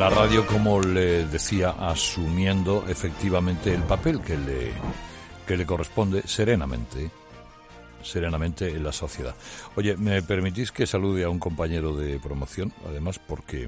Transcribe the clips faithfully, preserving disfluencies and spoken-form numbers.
La radio, como le decía, asumiendo efectivamente el papel que le, que le corresponde serenamente, serenamente en la sociedad. Oye, ¿me permitís que salude a un compañero de promoción? Además, porque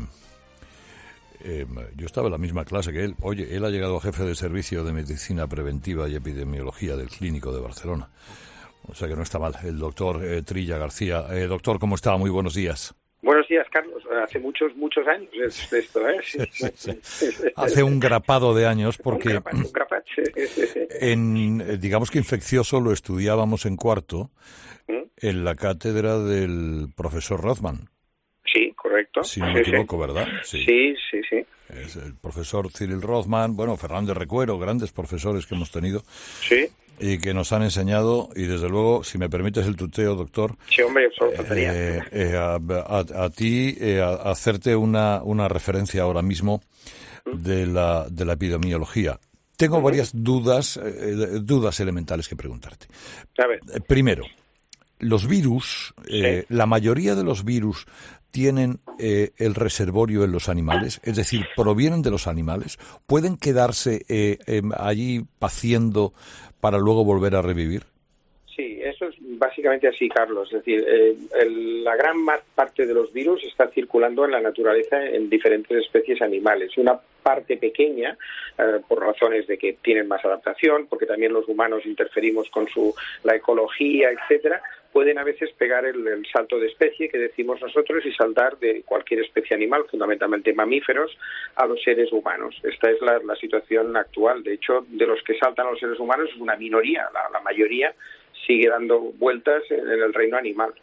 eh, yo estaba en la misma clase que él. Oye, él ha llegado a jefe de servicio de medicina preventiva y epidemiología del Clínico de Barcelona. O sea que no está mal. El doctor eh, Trilla García. Eh, doctor, ¿cómo está? Muy buenos días. Buenos días, Carlos. Hace muchos, muchos años es esto, ¿eh? Sí, sí, sí. Hace un grapado de años porque un grapado, un grapado. en, digamos que infeccioso lo estudiábamos en cuarto ¿Mm? en la cátedra del profesor Rothman. Sí, correcto. Si no sí, me equivoco, sí. ¿verdad? Sí, sí, sí. sí. Es el profesor Cyril Rothman, bueno, Fernández Recuero, grandes profesores que hemos tenido. Sí. Y que nos han enseñado, y desde luego, si me permites el tuteo, doctor. Sí, hombre, solo faltaría. Eh, eh, a, a, a ti, eh, a, a hacerte una, una referencia ahora mismo de la, de la epidemiología. Tengo uh-huh. varias dudas, eh, dudas elementales que preguntarte. A ver. Eh, primero, los virus, eh, sí. la mayoría de los virus tienen eh, el reservorio en los animales, es decir, provienen de los animales, pueden quedarse eh, eh, allí paciendo para luego volver a revivir. Sí, eso es básicamente así, Carlos. Es decir, eh, el, la gran parte de los virus está circulando en la naturaleza en diferentes especies animales. Una parte pequeña, eh, por razones de que tienen más adaptación, porque también los humanos interferimos con su la ecología, etcétera, pueden a veces pegar el, el salto de especie que decimos nosotros y saltar de cualquier especie animal, fundamentalmente mamíferos, a los seres humanos. Esta es la, la situación actual. De hecho, de los que saltan a los seres humanos es una minoría. La, la mayoría sigue dando vueltas en el reino animal.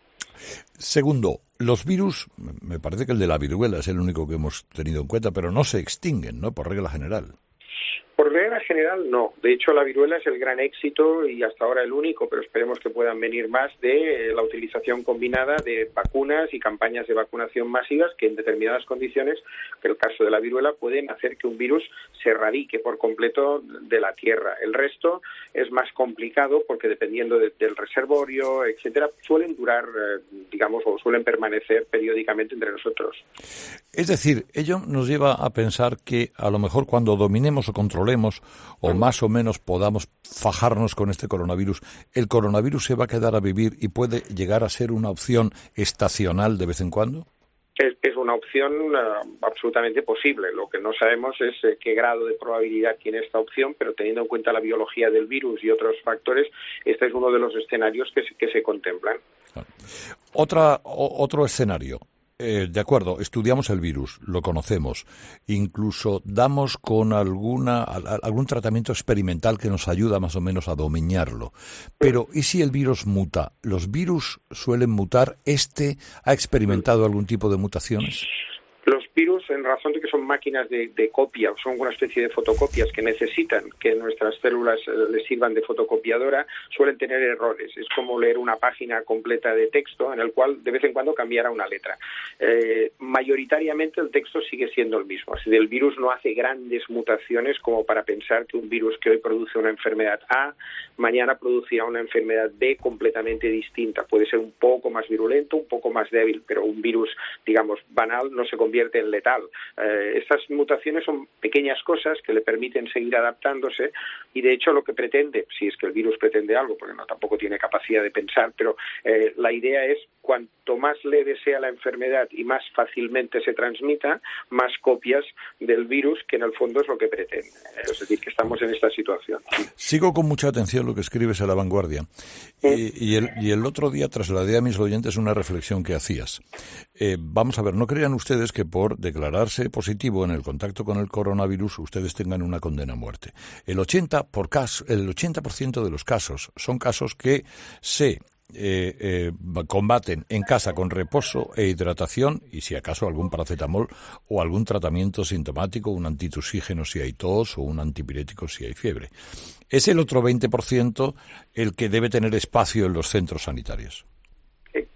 Segundo, los virus, me parece que el de la viruela es el único que hemos tenido en cuenta, pero no se extinguen, ¿no?, por regla general. Por regla general, no. De hecho, la viruela es el gran éxito y hasta ahora el único, pero esperemos que puedan venir más, de la utilización combinada de vacunas y campañas de vacunación masivas que en determinadas condiciones, que el caso de la viruela, pueden hacer que un virus se erradique por completo de la Tierra. El resto es más complicado porque dependiendo de, del reservorio, etcétera, suelen durar, digamos, o suelen permanecer periódicamente entre nosotros. Es decir, ello nos lleva a pensar que a lo mejor cuando dominemos o controlemos o más o menos podamos fajarnos con este coronavirus, el coronavirus se va a quedar a vivir y puede llegar a ser una opción estacional de vez en cuando. Es, es una opción uh, absolutamente posible. Lo que no sabemos es eh, qué grado de probabilidad tiene esta opción, pero teniendo en cuenta la biología del virus y otros factores, este es uno de los escenarios que se, que se contemplan. Otra, o, otro escenario. Eh, de acuerdo, estudiamos el virus, lo conocemos, incluso damos con alguna algún tratamiento experimental que nos ayuda más o menos a dominarlo. Pero, ¿y si el virus muta? ¿Los virus suelen mutar? ¿Este ha experimentado algún tipo de mutaciones? Los virus, en razón de que son máquinas de, de copia, son una especie de fotocopias que necesitan que nuestras células eh, les sirvan de fotocopiadora, suelen tener errores. Es como leer una página completa de texto en el cual de vez en cuando cambiará una letra. Eh, mayoritariamente el texto sigue siendo el mismo. Así que el virus no hace grandes mutaciones como para pensar que un virus que hoy produce una enfermedad A, mañana producirá una enfermedad B completamente distinta. Puede ser un poco más virulento, un poco más débil, pero un virus, digamos, banal no se convierte en letal. Eh, estas mutaciones son pequeñas cosas que le permiten seguir adaptándose y de hecho lo que pretende, si es que el virus pretende algo, porque no tampoco tiene capacidad de pensar, pero eh, la idea es cuanto más leve sea la enfermedad y más fácilmente se transmita, más copias del virus, que en el fondo es lo que pretende. Es decir, que estamos en esta situación. Sigo con mucha atención lo que escribes en La Vanguardia. ¿Sí? Y, y, el, y el otro día trasladé a mis oyentes una reflexión que hacías. Eh, vamos a ver, no crean ustedes que por declararse positivo en el contacto con el coronavirus ustedes tengan una condena a muerte. El ochenta por caso, el ochenta por ciento de los casos son casos que se Eh, eh, combaten en casa con reposo e hidratación y si acaso algún paracetamol o algún tratamiento sintomático, un antitusígeno si hay tos o un antipirético si hay fiebre. Es el otro veinte por ciento el que debe tener espacio en los centros sanitarios.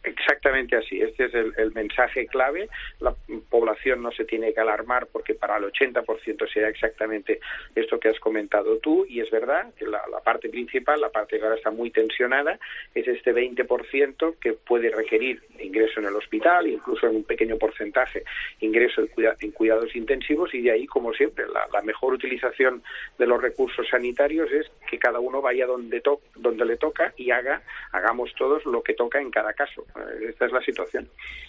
Exactamente así. Este es el, el mensaje clave. La población no se tiene que alarmar porque para el ochenta por ciento será exactamente esto que has comentado tú, y es verdad que la, la parte principal, la parte que ahora está muy tensionada, es este veinte por ciento que puede requerir ingreso en el hospital, incluso en un pequeño porcentaje ingreso en, cuida, en cuidados intensivos, y de ahí, como siempre, la, la mejor utilización de los recursos sanitarios es que cada uno vaya donde, to donde le toca y haga hagamos todos lo que toca en cada caso. Esta es la situación.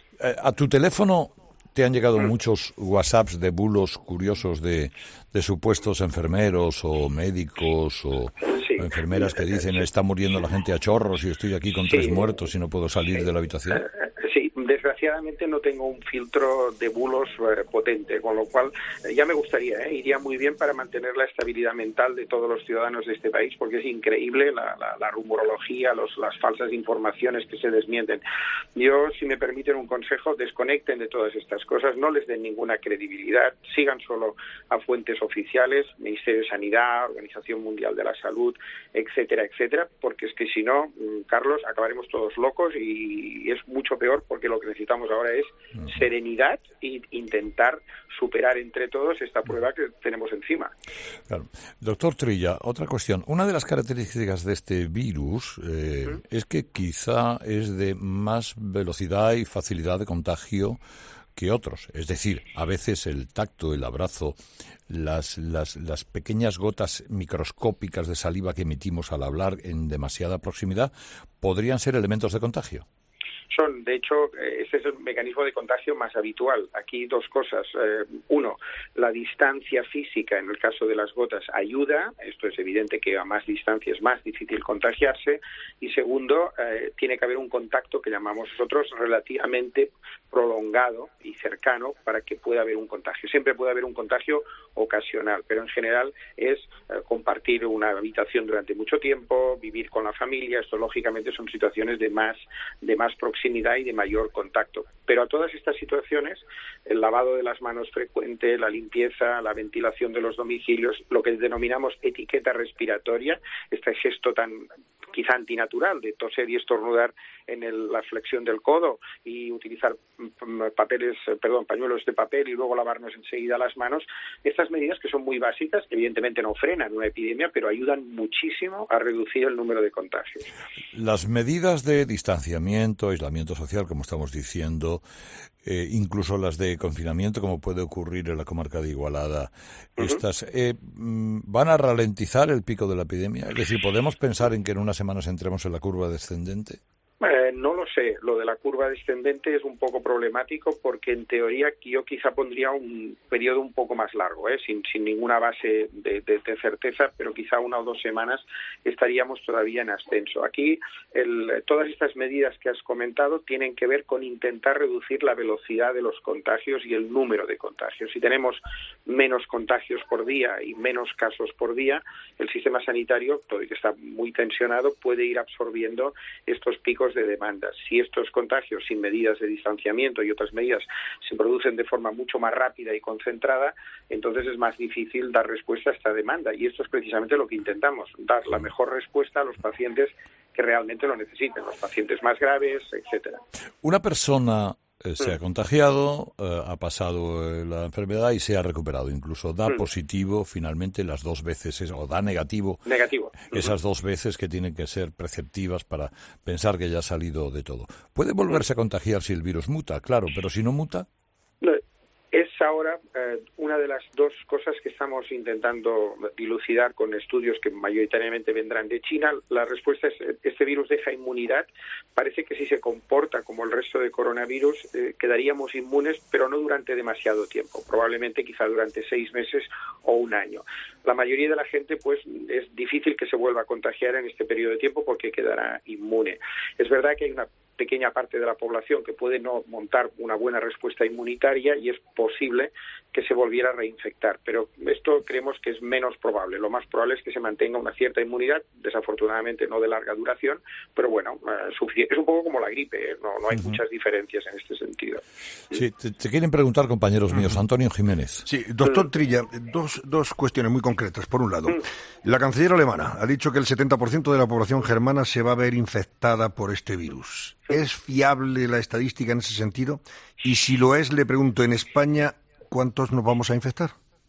A tu teléfono te han llegado mm. muchos WhatsApps de bulos curiosos de, de supuestos enfermeros o médicos o sí. enfermeras que dicen está muriendo la gente a chorros y estoy aquí con sí. tres muertos y no puedo salir sí. de la habitación. Sí, desgraciadamente no tengo un filtro de bulos eh, potente, con lo cual eh, ya me gustaría, eh, iría muy bien para mantener la estabilidad mental de todos los ciudadanos de este país, porque es increíble la, la, la rumorología, los, las falsas informaciones que se desmienten. Yo, si me permiten un consejo, desconecten de todas estas cosas, no les den ninguna credibilidad, sigan solo a fuentes oficiales, Ministerio de Sanidad, Organización Mundial de la Salud, etcétera, etcétera, porque es que si no, Carlos, acabaremos todos locos y es mucho peor, porque lo que necesitamos ahora es serenidad e intentar superar entre todos esta prueba que tenemos encima. Claro. Doctor Trilla, otra cuestión. Una de las características de este virus eh, ¿Mm? es que quizá es de más velocidad y facilidad de contagio que otros. Es decir, a veces el tacto, el abrazo, las, las, las pequeñas gotas microscópicas de saliva que emitimos al hablar en demasiada proximidad podrían ser elementos de contagio. Son, de hecho, este es el mecanismo de contagio más habitual. Aquí dos cosas. Eh, uno, la distancia física, en el caso de las gotas, ayuda. Esto es evidente que a más distancia es más difícil contagiarse. Y segundo, eh, tiene que haber un contacto que llamamos nosotros relativamente prolongado y cercano para que pueda haber un contagio. Siempre puede haber un contagio ocasional, pero en general es eh, compartir una habitación durante mucho tiempo, vivir con la familia. Esto, lógicamente, son situaciones de más, de más proximidad y de mayor contacto. Pero a todas estas situaciones, el lavado de las manos frecuente, la limpieza, la ventilación de los domicilios, lo que denominamos etiqueta respiratoria, este gesto tan quizá antinatural de toser y estornudar en el, la flexión del codo y utilizar papeles, perdón, pañuelos de papel y luego lavarnos enseguida las manos. Estas medidas, que son muy básicas, evidentemente no frenan una epidemia, pero ayudan muchísimo a reducir el número de contagios. Las medidas de distanciamiento, aislamiento social, como estamos diciendo, eh, incluso las de confinamiento, como puede ocurrir en la comarca de Igualada, uh-huh. estas eh, ¿van a ralentizar el pico de la epidemia? Es decir, ¿podemos pensar en que en unas semanas entremos en la curva descendente? Eh, no lo sé. Lo de la curva descendente es un poco problemático porque, en teoría, yo quizá pondría un periodo un poco más largo, ¿eh? sin, sin ninguna base de, de, de certeza, pero quizá una o dos semanas estaríamos todavía en ascenso. Aquí, el, todas estas medidas que has comentado tienen que ver con intentar reducir la velocidad de los contagios y el número de contagios. Si tenemos menos contagios por día y menos casos por día, el sistema sanitario, todo y que está muy tensionado, puede ir absorbiendo estos picos de demanda. Si estos contagios, sin medidas de distanciamiento y otras medidas, se producen de forma mucho más rápida y concentrada, entonces es más difícil dar respuesta a esta demanda. Y esto es precisamente lo que intentamos, dar la mejor respuesta a los pacientes que realmente lo necesiten, los pacientes más graves, etcétera. Una persona eh, se ha contagiado, eh, ha pasado eh, la enfermedad y se ha recuperado. Incluso da mm. positivo finalmente las dos veces, o da negativo. Negativo. Esas dos veces que tienen que ser preceptivas para pensar que ya ha salido de todo. ¿Puede volverse a contagiar si el virus muta? Claro, pero si no muta... No. Es ahora eh, una de las dos cosas que estamos intentando dilucidar con estudios que mayoritariamente vendrán de China. La respuesta es, este virus deja inmunidad. Parece que si se comporta como el resto de coronavirus, eh, quedaríamos inmunes, pero no durante demasiado tiempo. Probablemente quizá durante seis meses o un año. La mayoría de la gente, pues, es difícil que se vuelva a contagiar en este periodo de tiempo porque quedará inmune. Es verdad que hay una pequeña parte de la población que puede no montar una buena respuesta inmunitaria y es posible que se volviera a reinfectar, pero esto creemos que es menos probable. Lo más probable es que se mantenga una cierta inmunidad, desafortunadamente no de larga duración, pero bueno, eh, es un poco como la gripe, ¿eh? no, no hay uh-huh. muchas diferencias en este sentido. Sí, te, te quieren preguntar, compañeros uh-huh. míos. Antonio Jiménez. Sí, doctor uh-huh. Trilla, dos, dos cuestiones muy concretas. Por un lado, uh-huh. la canciller alemana ha dicho que el setenta por ciento de la población germana se va a ver infectada por este virus. ¿Es fiable la estadística en ese sentido? Y si lo es, le pregunto, en España, ¿cuántos nos vamos a infectar?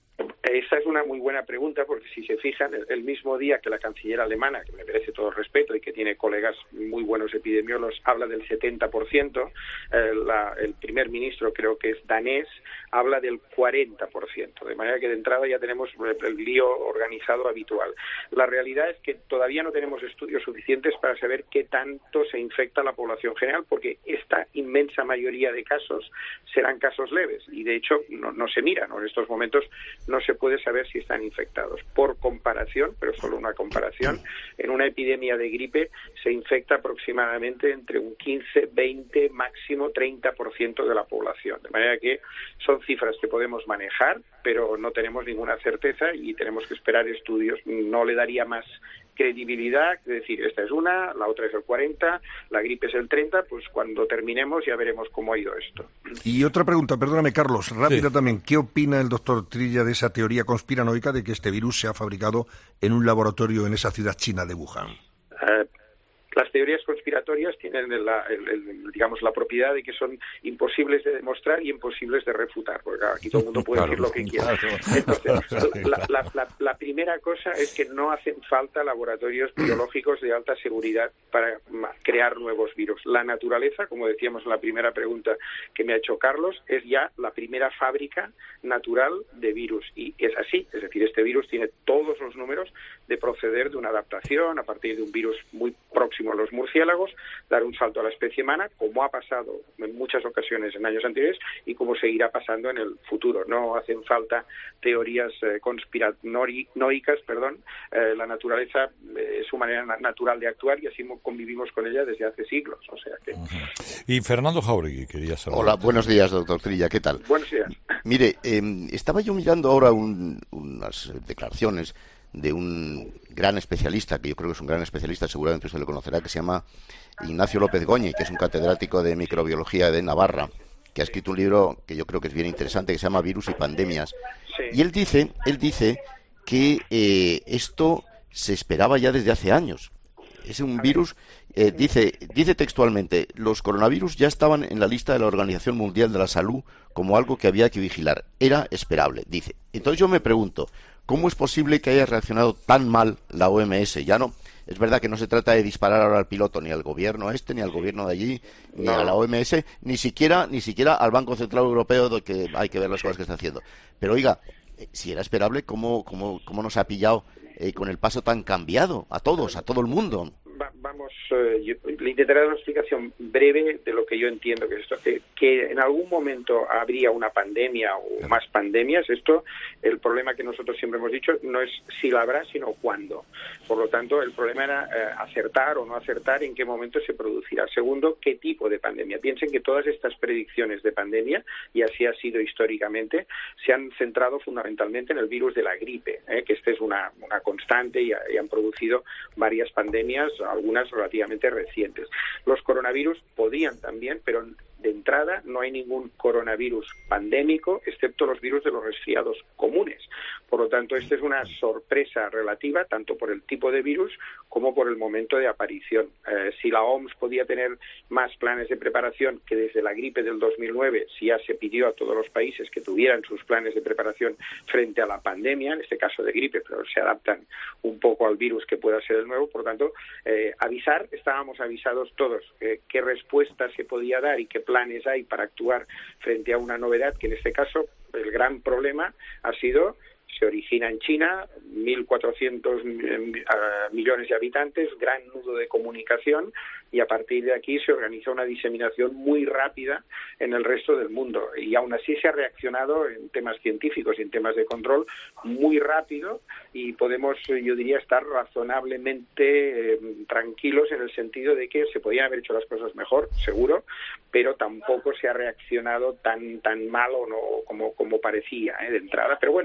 Esa es una muy buena pregunta, porque si se fijan, el, el mismo día que la canciller alemana, que me merece todo el respeto y que tiene colegas muy buenos epidemiólogos, habla del setenta por ciento, eh, la, el primer ministro, creo que es danés, habla del cuarenta por ciento, de manera que de entrada ya tenemos el, el lío organizado habitual. La realidad es que todavía no tenemos estudios suficientes para saber qué tanto se infecta la población general, porque esta inmensa mayoría de casos serán casos leves, y de hecho no, no se miran, ¿no? En estos momentos no se puede saber si están infectados. Por comparación, pero solo una comparación, en una epidemia de gripe se infecta aproximadamente entre un quince, veinte, máximo treinta por ciento de la población. De manera que son cifras que podemos manejar, pero no tenemos ninguna certeza y tenemos que esperar estudios. No le daría más credibilidad, es decir, esta es una, la otra es el cuarenta, la gripe es el treinta, pues cuando terminemos ya veremos cómo ha ido esto. Y otra pregunta, perdóname Carlos, rápida sí. también, ¿qué opina el doctor Trilla de esa teoría conspiranoica de que este virus se ha fabricado en un laboratorio en esa ciudad china de Wuhan? Uh, Las teorías conspiratorias tienen la, el, el, digamos, la propiedad de que son imposibles de demostrar y imposibles de refutar, porque aquí todo el mundo puede claro, decir lo que quiera. Claro. Entonces, la, la, la, la primera cosa es que no hacen falta laboratorios biológicos de alta seguridad para crear nuevos virus. La naturaleza, como decíamos en la primera pregunta que me ha hecho Carlos, es ya la primera fábrica natural de virus, y es así, es decir, este virus tiene todos los números de proceder de una adaptación a partir de un virus muy próximo a los murciélagos, dar un salto a la especie humana, como ha pasado en muchas ocasiones en años anteriores y como seguirá pasando en el futuro. No hacen falta teorías eh, conspiranoicas, perdón. Eh, la naturaleza eh, es su manera natural de actuar y así convivimos con ella desde hace siglos. O sea que... Uh-huh. Y Fernando Jauregui, quería saber. Hola, buenos días, doctor Trilla, ¿qué tal? Buenos días. Mire, eh, estaba yo mirando ahora un, unas declaraciones de un gran especialista, que yo creo que es un gran especialista, seguramente usted lo conocerá, que se llama Ignacio López Goñi, que es un catedrático de microbiología de Navarra, que ha escrito un libro que yo creo que es bien interesante, que se llama Virus y Pandemias. Sí. Y él dice, él dice que eh, esto se esperaba ya desde hace años. Es un virus, eh, dice, dice textualmente, los coronavirus ya estaban en la lista de la Organización Mundial de la Salud como algo que había que vigilar. Era esperable, dice. Entonces yo me pregunto, ¿cómo es posible que haya reaccionado tan mal la O M S? Ya no, es verdad que no se trata de disparar ahora al piloto, ni al gobierno este, ni al gobierno de allí, ni no. a la O M S, ni siquiera, ni siquiera al Banco Central Europeo, de que hay que ver las cosas que está haciendo. Pero oiga, eh, si era esperable, ¿cómo, cómo, cómo nos ha pillado eh, con el paso tan cambiado a todos, a todo el mundo? Va, vamos, eh, yo, le intentaré dar una explicación breve de lo que yo entiendo que es esto, que, que en algún momento habría una pandemia o más pandemias. Esto, el problema que nosotros siempre hemos dicho no es si la habrá, sino cuándo. Por lo tanto, el problema era eh, acertar o no acertar en qué momento se producirá. Segundo, qué tipo de pandemia. Piensen que todas estas predicciones de pandemia, y así ha sido históricamente, se han centrado fundamentalmente en el virus de la gripe, eh, que este es una, una constante y, y han producido varias pandemias, algunas relativamente recientes. Los coronavirus podían también, pero de entrada no hay ningún coronavirus pandémico, excepto los virus de los resfriados comunes. Por lo tanto, esta es una sorpresa relativa, tanto por el tipo de virus como por el momento de aparición. Eh, si la O M S podía tener más planes de preparación que desde la gripe del dos mil nueve, si ya se pidió a todos los países que tuvieran sus planes de preparación frente a la pandemia, en este caso de gripe, pero se adaptan un poco al virus que pueda ser el nuevo. Por lo tanto, eh, avisar, estábamos avisados todos eh, qué respuesta se podía dar y qué planes hay para actuar frente a una novedad, que en este caso el gran problema ha sido, se origina en China, mil cuatrocientos millones de habitantes, gran nudo de comunicación, y a partir de aquí se organiza una diseminación muy rápida en el resto del mundo. Y aún así se ha reaccionado en temas científicos y en temas de control muy rápido, y podemos, yo diría, estar razonablemente eh, tranquilos en el sentido de que se podían haber hecho las cosas mejor, seguro, pero tampoco se ha reaccionado tan tan mal o no como, como parecía eh, de entrada. Pero bueno, ha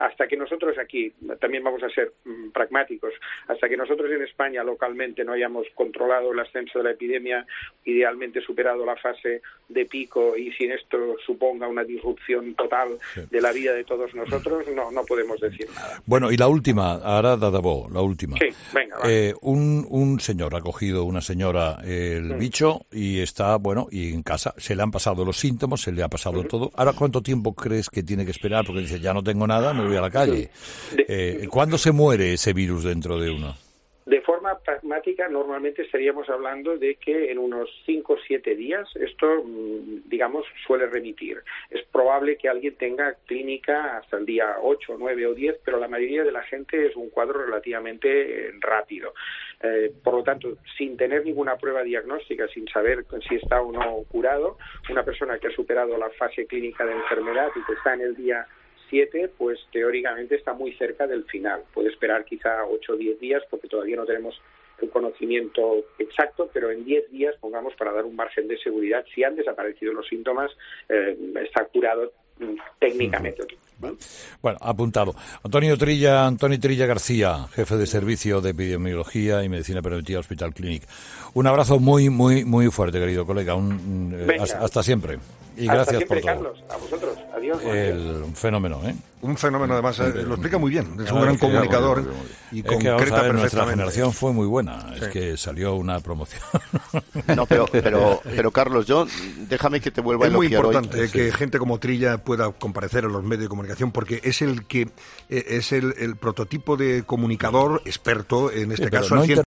hasta que nosotros aquí, también vamos a ser mm, pragmáticos, hasta que nosotros en España localmente no hayamos controlado el ascenso de la epidemia, idealmente superado la fase de pico y sin esto suponga una disrupción total sí. de la vida de todos nosotros, no, no podemos decir nada. Bueno, y la última, ahora Dadabó, la última. Sí, venga, va. Eh, un, un señor ha cogido, una señora, el mm. bicho y está, bueno, y en casa se le han pasado los síntomas, se le ha pasado mm. todo. Ahora, ¿cuánto tiempo crees que tiene que esperar? Porque dice, ya no tengo nada, me voy a la calle. Eh, ¿Cuándo se muere ese virus dentro de uno? De forma pragmática, normalmente estaríamos hablando de que en unos cinco o siete días esto, digamos, suele remitir. Es probable que alguien tenga clínica hasta el día ocho, nueve o diez, pero la mayoría de la gente es un cuadro relativamente rápido. Eh, por lo tanto, sin tener ninguna prueba diagnóstica, sin saber si está o no curado, una persona que ha superado la fase clínica de enfermedad y que está en el día siete, pues teóricamente está muy cerca del final. Puede esperar quizá ocho o diez días porque todavía no tenemos el conocimiento exacto, pero en diez días, pongamos, para dar un margen de seguridad, si han desaparecido los síntomas, eh, está curado técnicamente. ¿no? Bueno, apuntado. Antonio Trilla, Antonio Trilla García, jefe de servicio de epidemiología y medicina preventiva Hospital Clínic. Un abrazo muy, muy, muy fuerte, querido colega. Un, eh, hasta, hasta siempre. Y hasta gracias siempre, por todo. Carlos. A vosotros. Adiós. El, un fenómeno, ¿eh? Un fenómeno, además, eh, lo explica muy bien. Es claro, un gran comunicador claro, y es concreta que, vamos a ver, nuestra perfectamente. generación fue muy buena. Sí. Es que salió una promoción. No, pero, pero, pero Carlos, yo déjame que te vuelva a Es muy elogiar importante hoy. que Sí. gente como Trilla pueda comparecer en los medios de comunicación porque es el que eh, es el, el prototipo de comunicador experto, en este Sí, pero caso, no al cien